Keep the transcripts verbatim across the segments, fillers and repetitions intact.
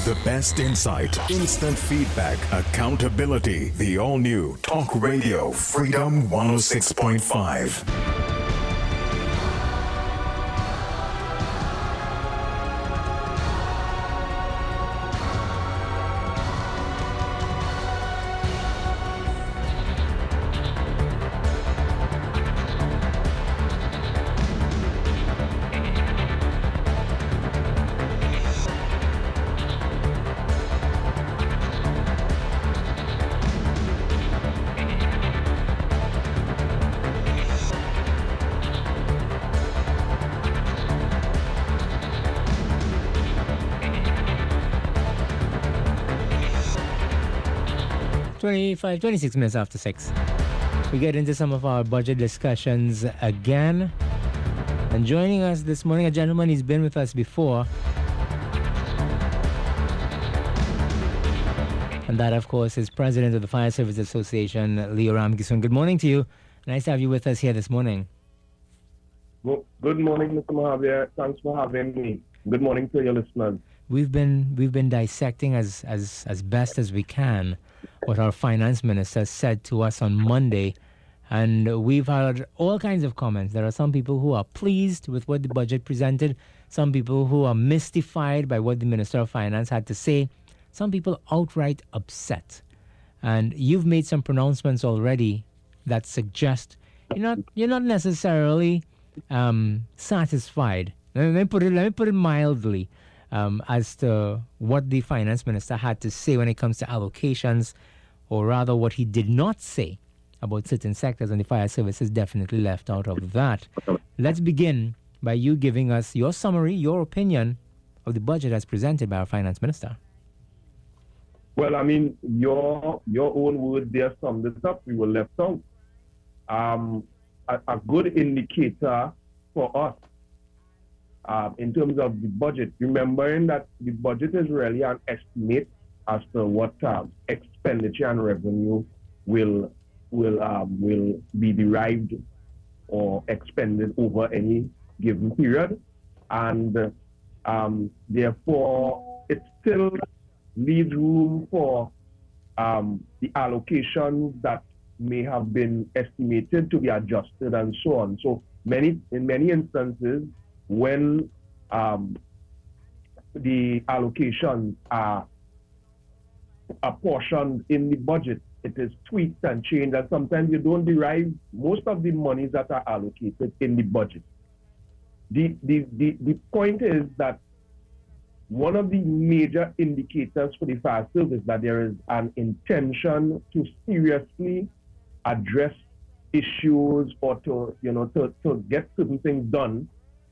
The best insight, instant feedback, accountability. The all-new Talk Radio Freedom one oh six point five. twenty-five, twenty-six minutes after six. We get into some of our budget discussions again. And joining us this morning, a gentleman, he's been with us before. And that, of course, is President of the Fire Service Association, Leo Ramkissoon. Good morning to you. Nice to have you with us here this morning. Well, good morning, Mister Mahavir. Thanks for having me. Good morning to your listeners. We've been we've been dissecting as, as, as best as we can what our finance minister said to us on Monday, and we've had all kinds of comments. There are some people who are pleased with what the budget presented, some people who are mystified by what the Minister of Finance had to say, some people outright upset. And you've made some pronouncements already that suggest you're not you're not necessarily um, satisfied. Let me put it let me put it mildly. Um, as to what the finance minister had to say when it comes to allocations, or rather what he did not say about certain sectors, and the fire service is definitely left out of that. Let's begin by you giving us your summary, your opinion of the budget as presented by our finance minister. Well, I mean, your your own words there summed it up. We were left out. Um, a, a good indicator for us Uh, in terms of the budget, remembering that the budget is really an estimate as to what uh, expenditure and revenue will will um, will be derived or expended over any given period, and um, therefore it still leaves room for um, the allocations that may have been estimated to be adjusted and so on. So many in many instances, when um, the allocations are apportioned in the budget, it is tweaked and changed, and sometimes you don't derive most of the monies that are allocated in the budget. The, the, the, the point is that one of the major indicators for the fire service that there is an intention to seriously address issues or to, you know, to, to get certain things done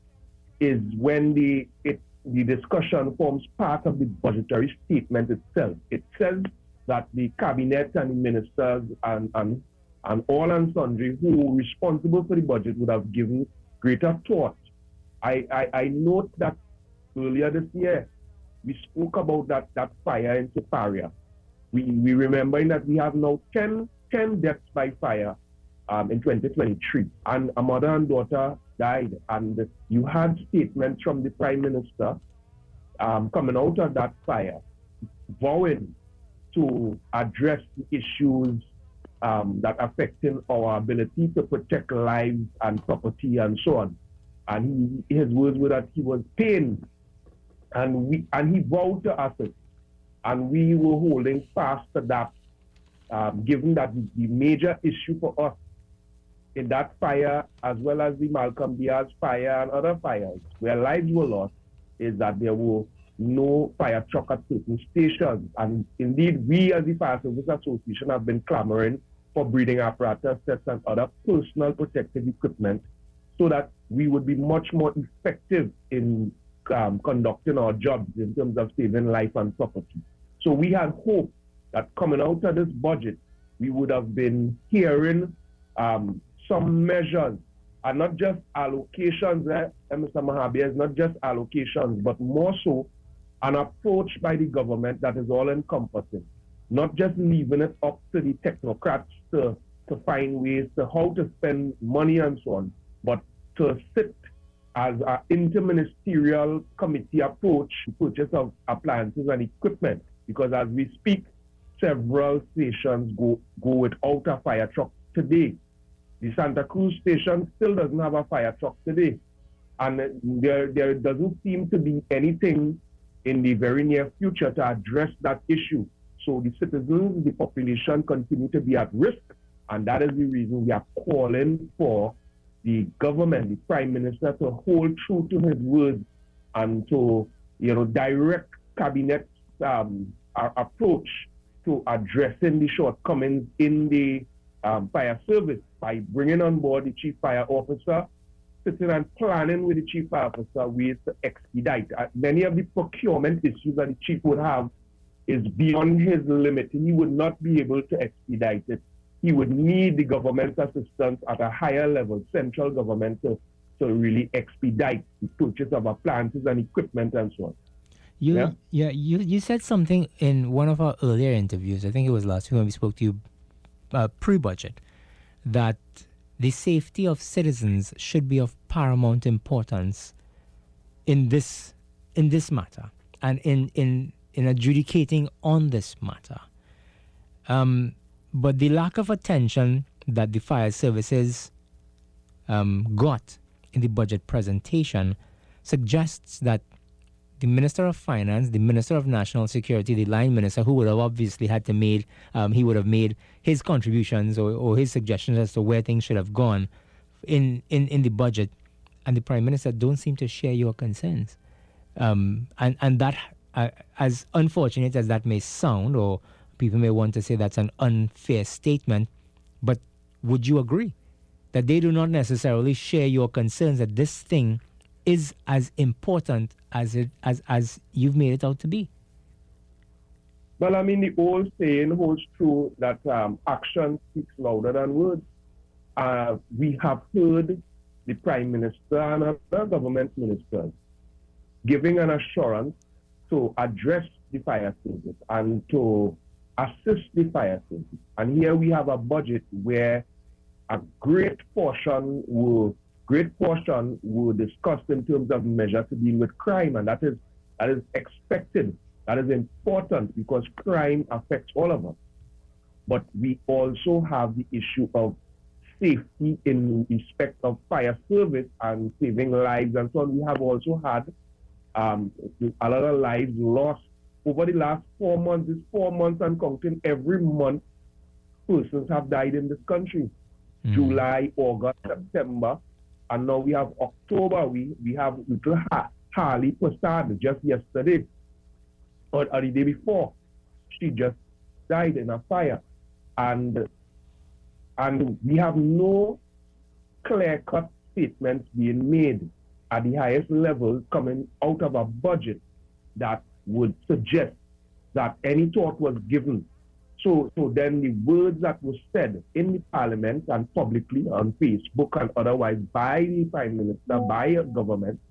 is when the it, the discussion forms part of the budgetary statement itself. It says that the cabinet and the ministers and, and, and all and sundry who are responsible for the budget would have given greater thought. I, I, I note that earlier this year, we spoke about that, that fire in Siparia. We, we remembering that we have now ten, ten deaths by fire um, in twenty twenty-three, and a mother and daughter died, and you had statements from the Prime Minister um, coming out of that fire, vowing to address the issues um, that affecting our ability to protect lives and property and so on. And he, his words were that he was pained, and we and he vowed to us it, and we were holding fast to that, um, given that the major issue for us in that fire, as well as the Malcolm Diaz fire and other fires where lives were lost, is that there were no fire truck at certain stations. And indeed, we as the Fire Service Association have been clamoring for breathing apparatus sets and other personal protective equipment so that we would be much more effective in um, conducting our jobs in terms of saving life and property. So we had hoped that coming out of this budget, we would have been hearing um, some measures, and not just allocations, eh, Mister Mahabir, it's not just allocations, but more so an approach by the government that is all-encompassing, not just leaving it up to the technocrats to, to find ways to how to spend money and so on, but to sit as an interministerial committee approach to purchase of appliances and equipment, because as we speak, several stations go, go without a fire truck today. The Santa Cruz station still doesn't have a fire truck today. And there, there doesn't seem to be anything in the very near future to address that issue. So the citizens, the population continue to be at risk. And that is the reason we are calling for the government, the Prime Minister, to hold true to his words and to, you know, direct cabinet um, our approach to addressing the shortcomings in the um, fire service by bringing on board the chief fire officer, sitting and planning with the chief fire officer ways to expedite. Uh, many of the procurement issues that the chief would have is beyond his limit. He would not be able to expedite it. He would need the government assistance at a higher level, central government, to, to really expedite the purchase of appliances and equipment and so on. You, yeah, yeah you, you said something in one of our earlier interviews, I think it was last week when we spoke to you uh, pre-budget, that the safety of citizens should be of paramount importance in this in this matter and in, in, in adjudicating on this matter. Um, but the lack of attention that the fire services um, got in the budget presentation suggests that the Minister of Finance, the Minister of National Security, the line minister, who would have obviously had to made, um, he would have made his contributions or, or his suggestions as to where things should have gone in, in, in the budget, and the Prime Minister don't seem to share your concerns. Um, and, and that, uh, as unfortunate as that may sound, or people may want to say that's an unfair statement, but would you agree that they do not necessarily share your concerns that this thing is as important as it as as you've made it out to be? Well, I mean, the old saying holds true that um, action speaks louder than words. Uh, we have heard the Prime Minister and other government ministers giving an assurance to address the fire service and to assist the fire service. And here we have a budget where a great portion will great portion were discussed in terms of measures to deal with crime, and that is that is expected. That is important because crime affects all of us. But we also have the issue of safety in respect of fire service and saving lives and so on. We have also had um, a lot of lives lost over the last four months. This four months and counting, every month persons have died in this country. Mm. July, August, September. And now we have October. We we have little ha- Harley Prasad just yesterday, or, or the day before. She just died in a fire. And, and we have no clear-cut statements being made at the highest level coming out of a budget that would suggest that any thought was given. So, so then the words that were said in the parliament and publicly on Facebook and otherwise by the Prime Minister, by a government,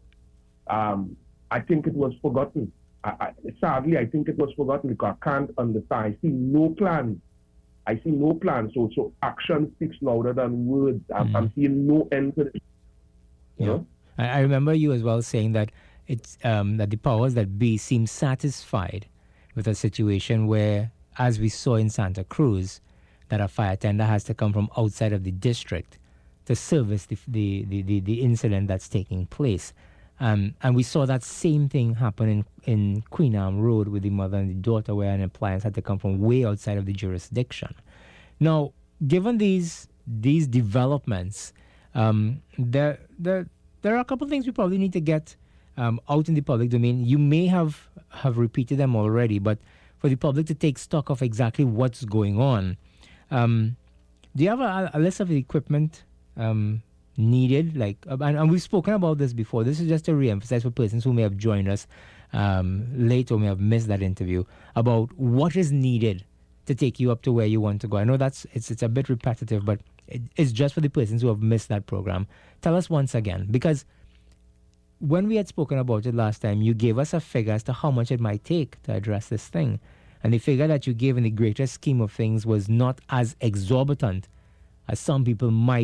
um, I think it was forgotten. I, I, sadly, I think it was forgotten because I can't understand. I see no plan. I see no plan. So, so action speaks louder than words. I'm, mm. I'm seeing no end to this. You yeah. know? I, I remember you as well saying that it's um, that the powers that be seem satisfied with a situation where, as we saw in Santa Cruz, that a fire tender has to come from outside of the district to service the the, the, the, the incident that's taking place. Um, and we saw that same thing happen in, in Queen Anne Road with the mother and the daughter, where an appliance had to come from way outside of the jurisdiction. Now, given these these developments, um, there, there, there are a couple of things we probably need to get um, out in the public domain. You may have, have repeated them already, but for the public to take stock of exactly what's going on. Um, do you have a, a list of the equipment um, needed? Like, and, and we've spoken about this before. This is just to re-emphasize for persons who may have joined us um, late or may have missed that interview about what is needed to take you up to where you want to go. I know that's it's it's a bit repetitive, but it, it's just for the persons who have missed that program. Tell us once again, because when we had spoken about it last time, you gave us a figure as to how much it might take to address this thing. And the figure that you gave in the greater scheme of things was not as exorbitant as some people might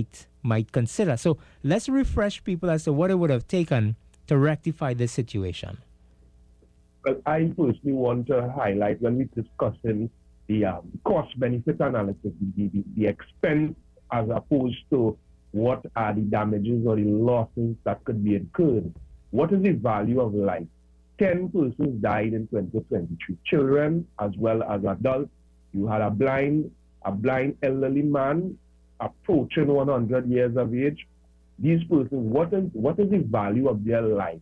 might consider. So let's refresh people as to what it would have taken to rectify this situation. Well, I personally want to highlight when we're discussing the um, cost-benefit analysis, the, the, the expense as opposed to what are the damages or the losses that could be incurred. What is the value of life? Ten persons died in twenty twenty-three, children as well as adults. You had a blind, a blind elderly man approaching one hundred years of age. These persons, what is, what is the value of their life?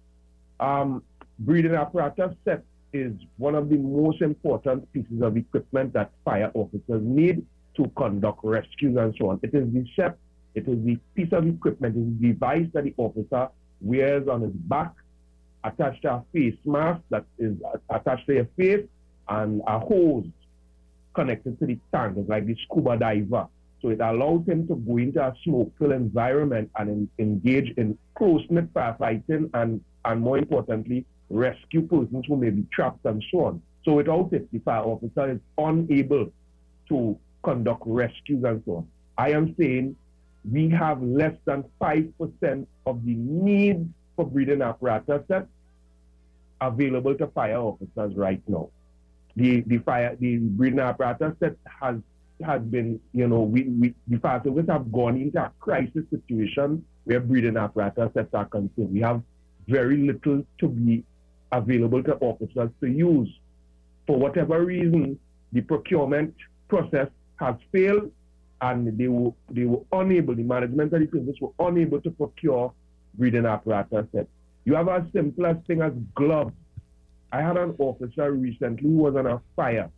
Um, breathing apparatus set is one of the most important pieces of equipment that fire officers need to conduct rescues and so on. It is the set, it is the piece of equipment, it is the device that the officer wears on his back, attached to a face mask that is attached to your face, and a hose connected to the tank. It's like the scuba diver. So it allows him to go into a smoke-filled environment and in, engage in close-knit firefighting and, and more importantly, rescue persons who may be trapped and so on. So without it, the fire officer is unable to conduct rescues and so on. I am saying we have less than five percent of the need for breathing apparatus that's available to fire officers right now. The the fire the breathing apparatus that has has been, you know, we, we the fire service have gone into a crisis situation where breathing apparatus sets are concerned. We have very little to be available to officers to use. For whatever reason, the procurement process has failed, and they were they were unable, the management of the service were unable to procure breathing apparatus sets. You have a simplest thing as gloves. I had an officer recently who was on a fire,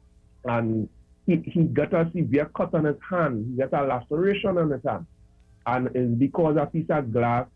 and he, he got a severe cut on his hand. He got a laceration on his hand. And it's because a piece of glass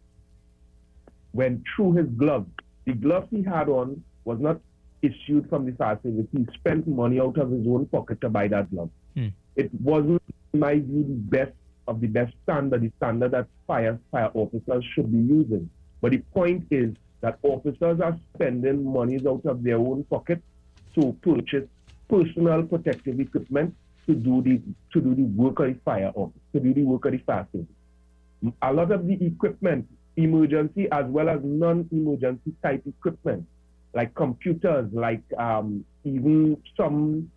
went through his glove. The gloves he had on was not issued from the fire service. He spent money out of his own pocket to buy that glove. Hmm. It wasn't, in my view, the best of the best standard, the standard that fire, fire officers should be using. But the point is that officers are spending monies out of their own pocket to purchase personal protective equipment to do the to do the work of the fire office, to do the work of the fire service. A lot of the equipment, emergency as well as non-emergency type equipment, like computers, like um, even some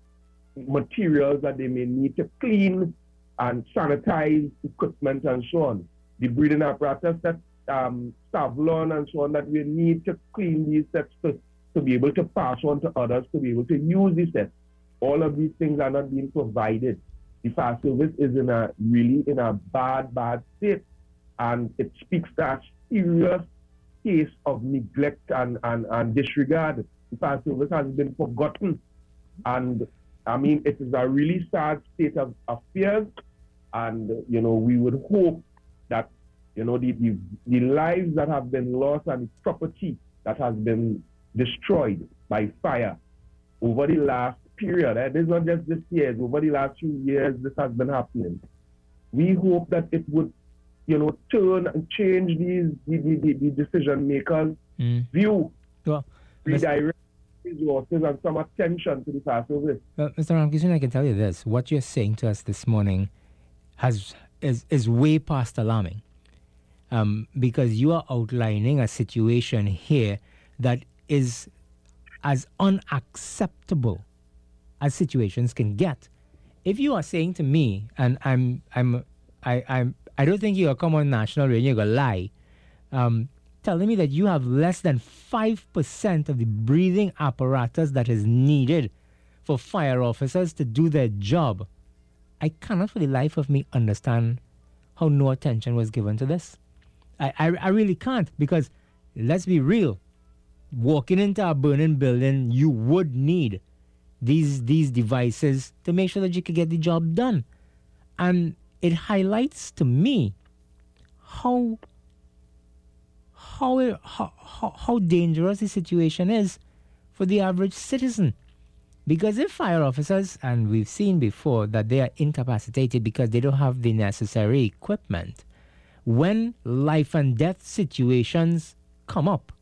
materials that they may need to clean and sanitize equipment and so on. The breathing apparatus that um, Savlon and so on that we need to clean these sets to, to be able to pass on to others, to be able to use these sets. All of these things are not being provided. The fire service is in a really in a bad, bad state. And it speaks to a serious case of neglect and, and, and disregard. The fire service has been forgotten. And I mean, it is a really sad state of affairs. And, you know, we would hope that, you know, the, the, the lives that have been lost and the property that has been destroyed by fire over the last period, and it's not just this year, over the last few years, this has been happening. We hope that it would, you know, turn and change these the, the, the decision makers' mm. view, well, redirect resources and some attention to the fire service. Well, Mister Ramkishan, I can tell you this: what you're saying to us this morning has is is way past alarming, um, because you are outlining a situation here that is as unacceptable as situations can get. If you are saying to me, and I'm I'm I I'm I don't think you'll come on national radio, you're gonna lie, um, telling me that you have less than five percent of the breathing apparatus that is needed for fire officers to do their job. I cannot for the life of me understand how no attention was given to this. I, I, I really can't, because let's be real, walking into a burning building, you would need these these devices to make sure that you can get the job done. And it highlights to me how how how how, how dangerous the situation is for the average citizen. Because if fire officers, and we've seen before that they are incapacitated because they don't have the necessary equipment, when life and death situations come up,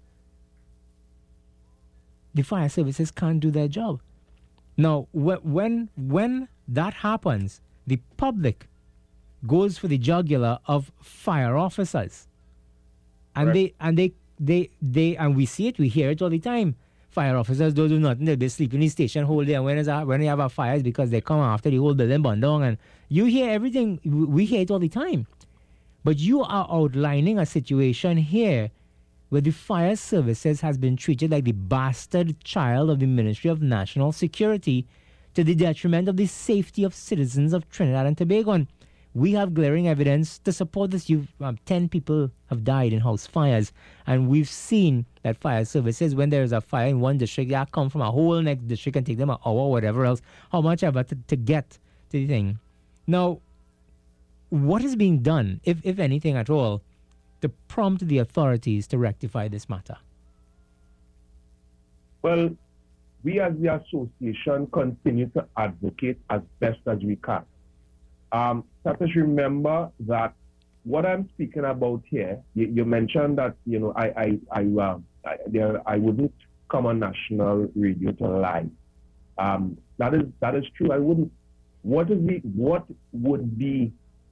the fire services can't do their job. Now, when when that happens, the public goes for the jugular of fire officers. And Right. they and they they they and we see it, we hear it all the time. Fire officers don't do nothing, they'll be sleeping in the station whole day, and when is a, when they have a fire, it's because they come after the whole building burned down, and you hear everything, we hear it all the time. But you are outlining a situation here where the fire services has been treated like the bastard child of the Ministry of National Security to the detriment of the safety of citizens of Trinidad and Tobago. And we have glaring evidence to support this. You've, um, ten people have died in house fires, and we've seen that fire services, when there is a fire in one district, they come from a whole next district and take them an hour or whatever else, how much ever to, to get to the thing. Now, what is being done, if, if anything at all, to prompt the authorities to rectify this matter? Well, we as the association continue to advocate as best as we can. Um, Satish, remember that what I'm speaking about here, you, you mentioned that, you know, I I I, uh, I, there, I wouldn't come on national radio to lie. Um, that is that is true. I wouldn't. What is the what would be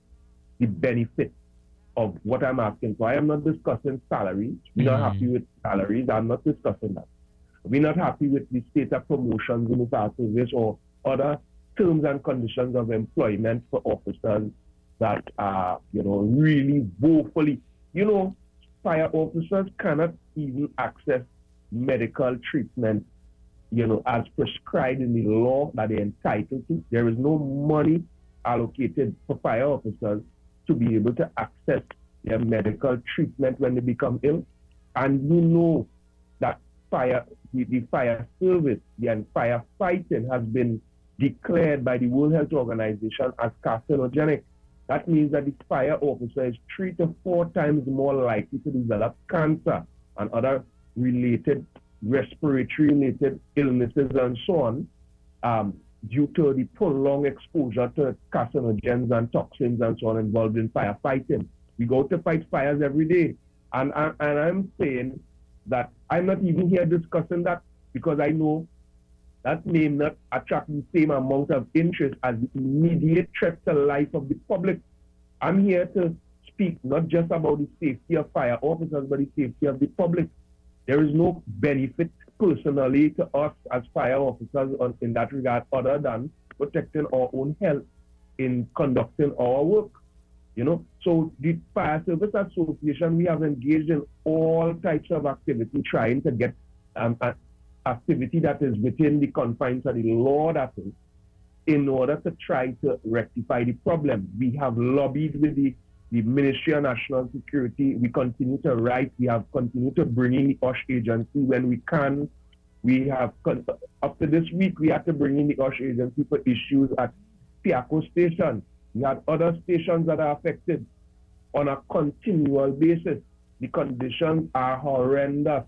the benefit of what I'm asking for? I am not discussing salaries. We're Mm-hmm. not happy with salaries. I'm not discussing that. We're not happy with the state of promotions in the fire service or other terms and conditions of employment for officers that are, you know, really woefully. You know, fire officers cannot even access medical treatment, you know, as prescribed in the law that they're entitled to. There is no money allocated for fire officers to be able to access their medical treatment when they become ill. And you know that fire, the, the fire service and firefighting has been declared by the World Health Organization as carcinogenic. That means that the fire officer is three to four times more likely to develop cancer and other related respiratory related illnesses and so on, um, due to the prolonged exposure to carcinogens and toxins and so on involved in firefighting. We go to fight fires every day. And, and, and I'm saying that I'm not even here discussing that because I know that may not attract the same amount of interest as the immediate threat to life of the public. I'm here to speak not just about the safety of fire officers, but the safety of the public. There is no benefit personally to us as fire officers on, in that regard other than protecting our own health in conducting our work. You know, so the Fire Service Association, we have engaged in all types of activity trying to get um, a, activity that is within the confines of the law, that is, in order to try to rectify the problem. We have lobbied with the, the Ministry of National Security. We continue to write. We have continued to bring in the O S H agency when we can. We have, up to this week, we had to bring in the O S H agency for issues at Piaco Station. We had other stations that are affected on a continual basis. The conditions are horrendous.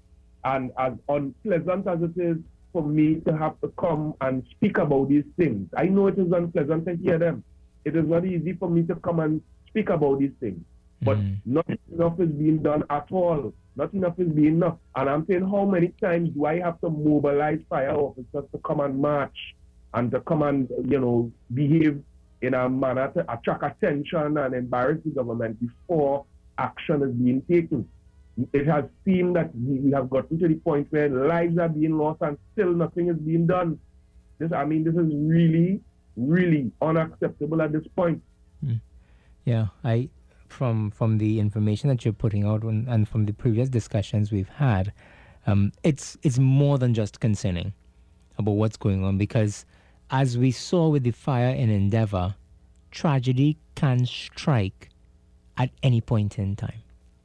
And as unpleasant as it is for me to have to come and speak about these things, I know it is unpleasant to hear them. It is not easy for me to come and speak about these things. But mm. not enough is being done at all. Not enough is being done. And I'm saying, how many times do I have to mobilize fire officers to come and march and to come and, you know, behave in a manner to attract attention and embarrass the government before action is being taken? It has seemed that we have gotten to the point where lives are being lost and still nothing is being done. This, I mean, this is really, really unacceptable at this point. Mm. Yeah, I, from from the information that you're putting out and, and from the previous discussions we've had, um, it's it's more than just concerning about what's going on, because as we saw with the fire in Endeavour, tragedy can strike at any point in time.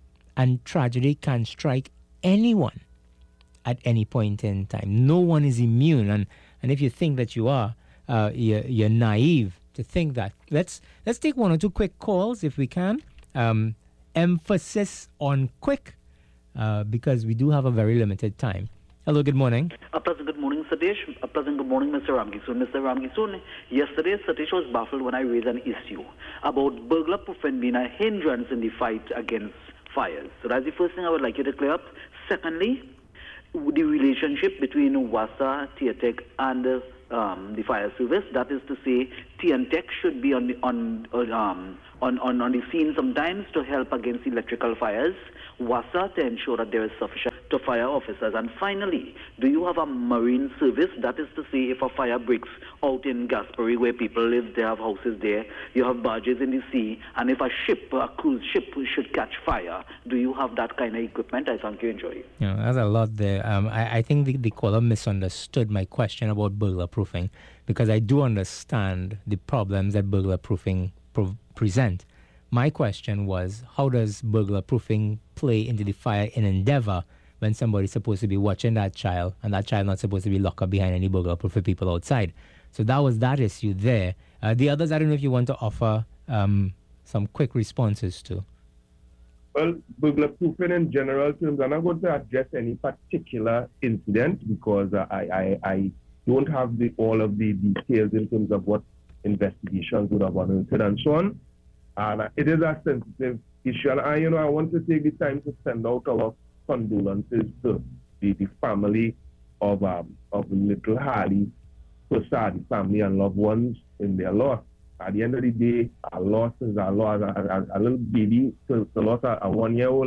And tragedy can strike anyone at any point in time. No one is immune. And, and if you think that you are, uh, you're, you're naive to think that. Let's let's take one or two quick calls if we can. Um, emphasis on quick, uh, because we do have a very limited time. Hello, good morning. A pleasant good morning, Satish. A pleasant good morning, Mister Ramkisoon. Mister Ramkisoon, yesterday Satish was baffled when I raised an issue about burglar proof being a hindrance in the fight against fires. So that's the first thing I would like you to clear up. Secondly, the relationship between WASA, T A T E C, and uh, um, the fire service. That is to say, T N Tech should be on the, on, um, on, on, on the scene sometimes to help against electrical fires. WASA to ensure that there is sufficient to fire officers. And finally, do you have a marine service? That is to say, if a fire breaks out in Gaspery where people live, they have houses there, you have barges in the sea, and if a ship, a cruise ship should catch fire, do you have that kind of equipment? I thank you, enjoy. Yeah, there's a lot there. Um, I, I think the, the caller misunderstood my question about burglar proofing, because I do understand the problems that burglar proofing pro- present. My question was, how does burglar proofing play into the fire in endeavor when somebody's supposed to be watching that child and that child not supposed to be locked up behind any burglar proof for people outside? So that was that issue there. Uh, the others, I don't know if you want to offer um, some quick responses to. Well, burglar proofing in general terms, I'm not going to address any particular incident because uh, I, I, I don't have the, all of the details in terms of what investigations would have warranted and so on. And uh, it is a sensitive issue. And I, you know, I want to take the time to send out our condolences to the, the family of um, of little Harley, Prasad, the family and loved ones in their loss. At the end of the day, our loss is our loss. A, a, a little baby, to, to loss a, a one-year-old,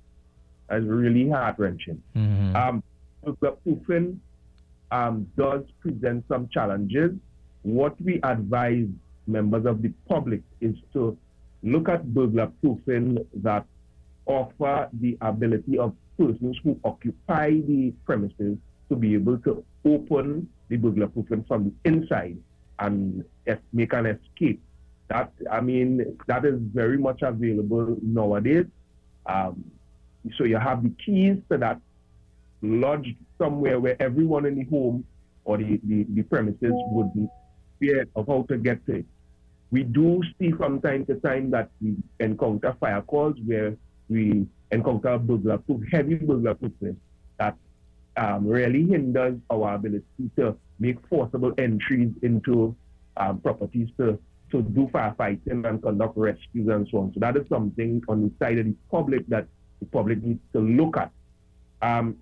is really heart-wrenching. Mm-hmm. Um, burglar proofing um, does present some challenges. What we advise members of the public is to look at burglar proofing that offer the ability of persons who occupy the premises to be able to open the burglar proofing from the inside and make an escape. That, I mean, that is very much available nowadays. Um, so you have the keys to that lodged somewhere where everyone in the home or the, the, the premises would be aware of how to get to it. We do see from time to time that we encounter fire calls where we encounter burglar proof, heavy burglar proofing that um, really hinders our ability to make forcible entries into um, properties to, to do firefighting and conduct rescues and so on. So that is something on the side of the public that the public needs to look at. Um,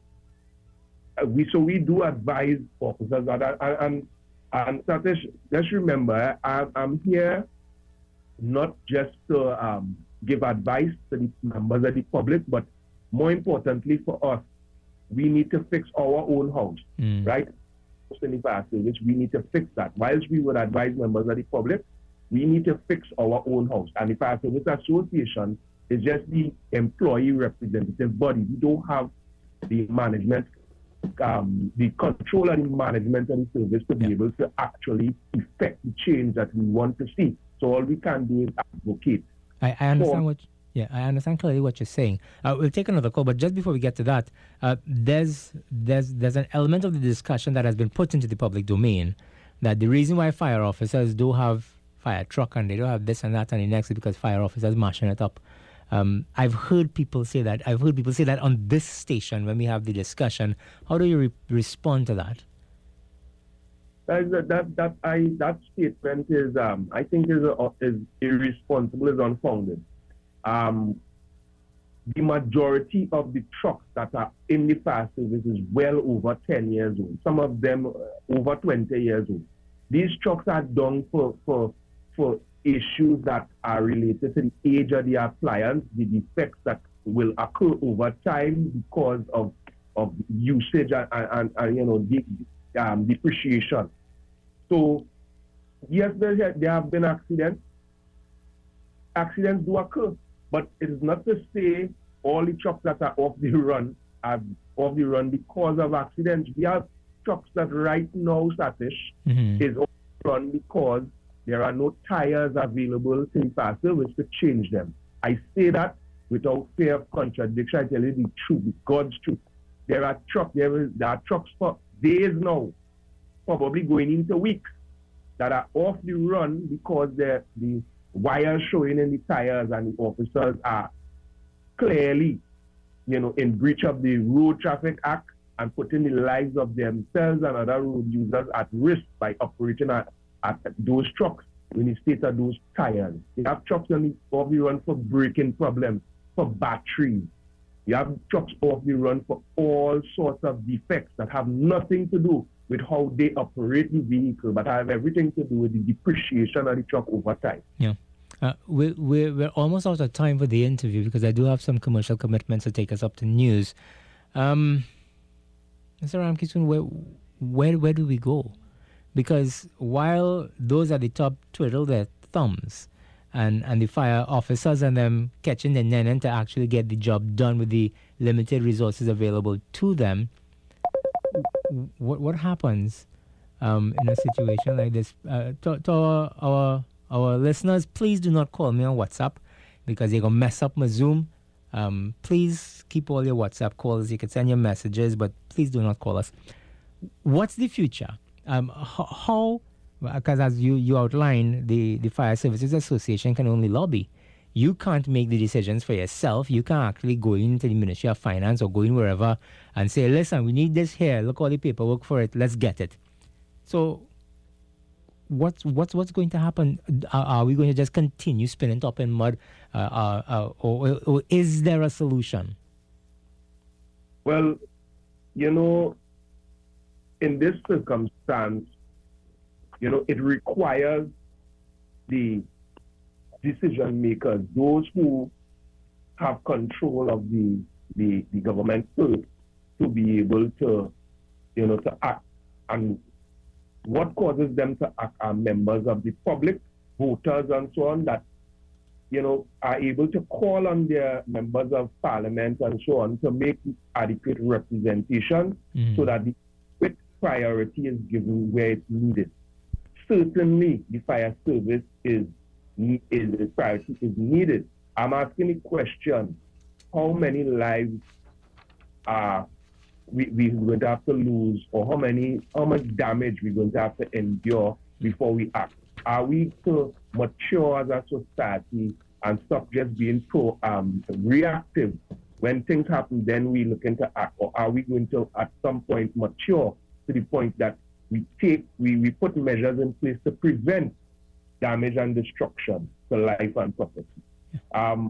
we so we do advise officers that, and and Satish, just remember, I, I'm here not just to um, give advice to the members of the public, but more importantly for us, we need to fix our own house, mm. right? In the fire service, we need to fix that. Whilst we would advise members of the public, we need to fix our own house. And the Fire Service Association is just the employee representative body. We don't have the management, um, the control and the management of the service to be yeah. able to actually effect the change that we want to see. So all we can do is advocate. I, I understand for, what. Yeah, I understand clearly what you're saying. Uh, we'll take another call, but just before we get to that, uh, there's there's there's an element of the discussion that has been put into the public domain that the reason why fire officers do have fire truck and they don't have this and that and the next is because fire officers mashing it up. Um, I've heard people say that. I've heard people say that on this station when we have the discussion. How do you re- respond to that? That that that I that statement is um I think is uh, is irresponsible, is unfounded. Um, the majority of the trucks that are in the fire service is well over ten years old. Some of them uh, over twenty years old. These trucks are done for for for issues that are related to the age of the appliance, the defects that will occur over time because of of usage and, and, and you know the um, depreciation. So yes, there, there have been accidents. Accidents do occur, but it is not to say all the trucks that are off the run are off the run because of accidents. We have trucks that right now, Satish, mm-hmm. is off the run because there are no tires available in fire service to change them. I say that without fear of contradiction. I tell you the truth, the God's truth. There are trucks, there, is, there are trucks for days now, probably going into weeks, that are off the run because the the wires showing in the tires and the officers are clearly, you know, in breach of the Road Traffic Act and putting the lives of themselves and other road users at risk by operating at, at those trucks in the state of those tires. You have trucks on the off the run for braking problems, for batteries. You have trucks off the run for all sorts of defects that have nothing to do with how they operate the vehicle, but have everything to do with the depreciation of the truck over time. Yeah. Uh, we, we're, we're almost out of time for the interview because I do have some commercial commitments to take us up to news. Um, Mister Ramkissoon, where, where, where do we go? Because while those at the top twiddle their thumbs and, and the fire officers and them catching their nennen to actually get the job done with the limited resources available to them, what what happens um, in a situation like this? Uh, to to our, our our listeners, please do not call me on WhatsApp because they're going to mess up my Zoom. Um, please keep all your WhatsApp calls. You can send your messages, but please do not call us. What's the future? Um, how, because as you, you outlined, the, the Fire Services Association can only lobby. You can't make the decisions for yourself. You can't actually go into the Ministry of Finance or go in wherever and say, listen, we need this here. Look all the paperwork for it. Let's get it. So what's, what's, what's going to happen? Are, are we going to just continue spinning top in mud? Uh, uh, uh, or, or is there a solution? Well, you know, in this circumstance, you know, it requires the decision makers, those who have control of the, the, the government first, to be able to, you know, to act. And what causes them to act are members of the public, voters and so on, that, you know, are able to call on their members of parliament and so on to make adequate representation mm-hmm. so that the priority is given where it's needed. Certainly, the fire service is, is priority is needed. I'm asking the question: how many lives are we we going to have to lose, or how many how much damage we're going to have to endure before we act? Are we to mature as a society and stop just being pro um, reactive when things happen? Then we look into act, or are we going to at some point mature to the point that we take, we, we put measures in place to prevent damage and destruction to life and property? Um,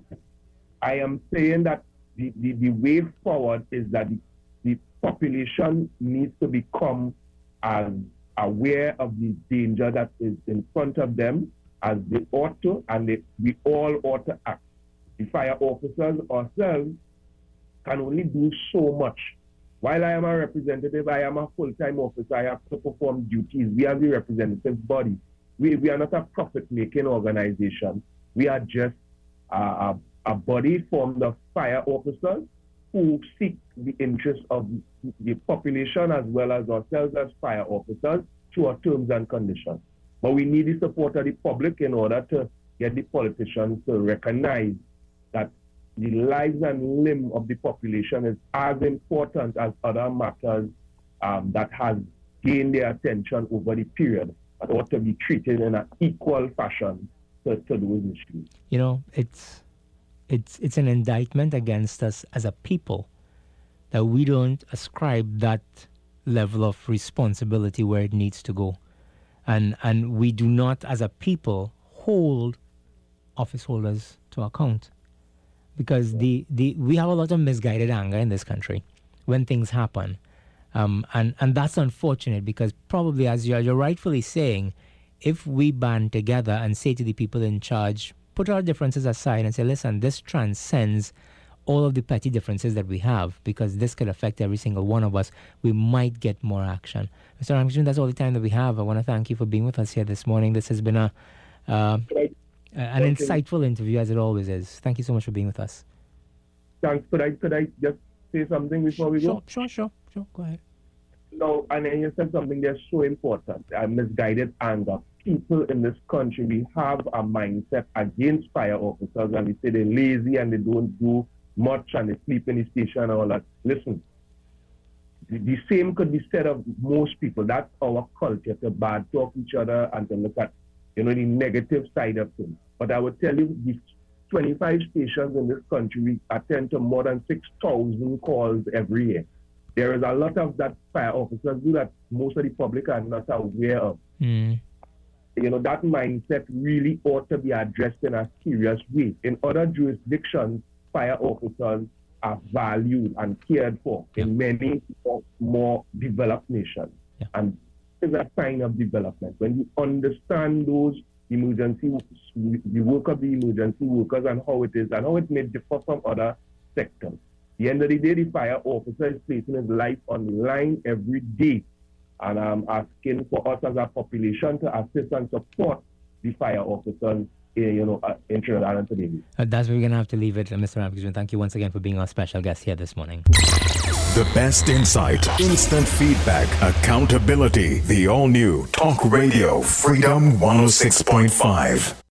I am saying that the, the, the way forward is that the, the population needs to become as aware of the danger that is in front of them as they ought to, and they, we all ought to act. The fire officers ourselves can only do so much. While I am a representative, I am a full-time officer, I have to perform duties. We are the representative body. We, we are not a profit-making organization. We are just uh, a, a body formed of fire officers who seek the interests of the population as well as ourselves as fire officers through our terms and conditions. But we need the support of the public in order to get the politicians to recognize that the lives and limb of the population is as important as other matters um, that has gained their attention over the period, but ought to be treated in an equal fashion to, to those issues. You know, it's it's it's an indictment against us as a people that we don't ascribe that level of responsibility where it needs to go, and and we do not, as a people, hold office holders to account. Because the, the we have a lot of misguided anger in this country when things happen. Um, and, and that's unfortunate because probably, as you're, you're rightfully saying, if we band together and say to the people in charge, put our differences aside and say, listen, this transcends all of the petty differences that we have because this could affect every single one of us, we might get more action. Mister Ramkissoon, that's all the time that we have. I want to thank you for being with us here this morning. This has been a... Uh, Uh, an Thank insightful you. interview, as it always is. Thank you so much for being with us. Thanks. Could I, could I just say something before we sure, go? Sure, sure, sure. Go ahead. No, and then you said something that's so important, uh, misguided anger. People in this country, we have a mindset against fire officers, and we say they're lazy and they don't do much and they sleep in the station and all that. Listen, the, the same could be said of most people. That's our culture, to bad talk each other and to look at, you know, the negative side of things. But I would tell you, these twenty-five stations in this country, we attend to more than six thousand calls every year. There is a lot of that fire officers do that most of the public are not aware of. Mm. You know, that mindset really ought to be addressed in a serious way. In other jurisdictions, fire officers are valued and cared for in many more developed nations. Yeah. And it's a sign of development. When you understand those emergency, the work of the emergency workers and how it is and how it may differ from other sectors. At the end of the day, the fire officer is placing his life on the line every day. And I'm asking for us as a population to assist and support the fire officers in, you know, uh, in Trinidad and Tobago. Uh, that's where we're going to have to leave it. Uh, Mister Ramkissoon, thank you once again for being our special guest here this morning. The best insight, instant feedback, accountability. The all-new Talk Radio Freedom one oh six point five.